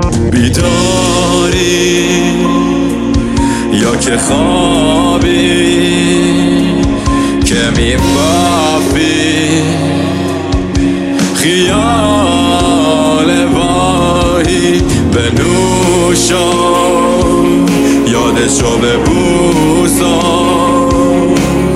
بیداری یا که خوابی که میبافی خیال واهی به نوشم یادشو ببوسم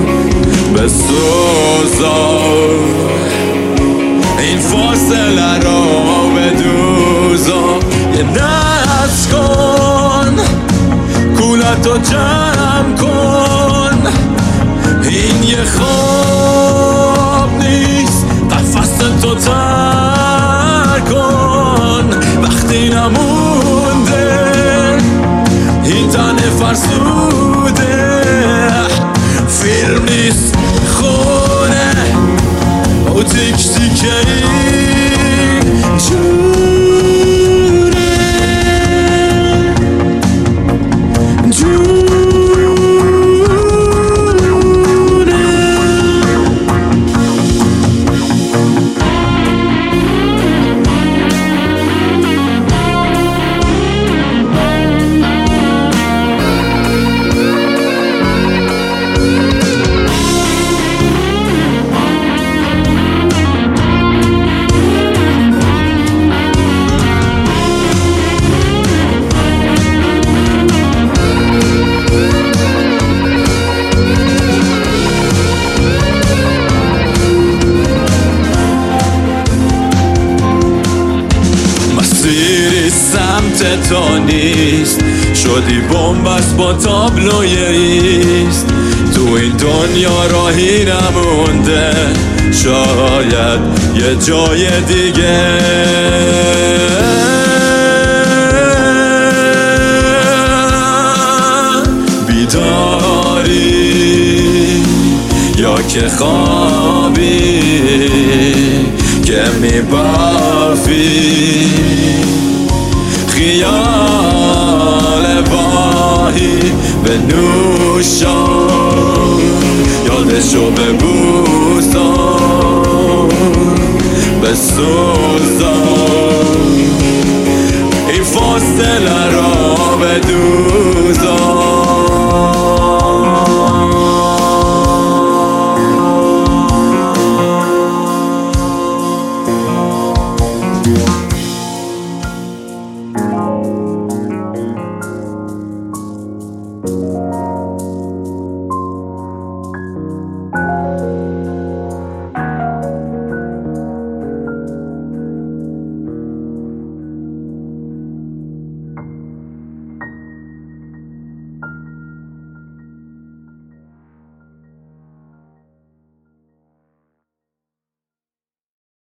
بسوزم این فاصله رو بدوزم یه نفس کن کولتو جمع کن این یه خواب نیست قفصتو تر کن وقتی نمونده این تن فرسوده فیلم نیست خونه او تیک تیکه مسیری سمت تو نیست شدی بومبست با تابلوی ایست تو این دنیا راهی نمونده شاید یه جای دیگه بیداری یا که خوابی که میبافی خیال واهی به نوشم یادشو ببوسم بسوزم این فاصله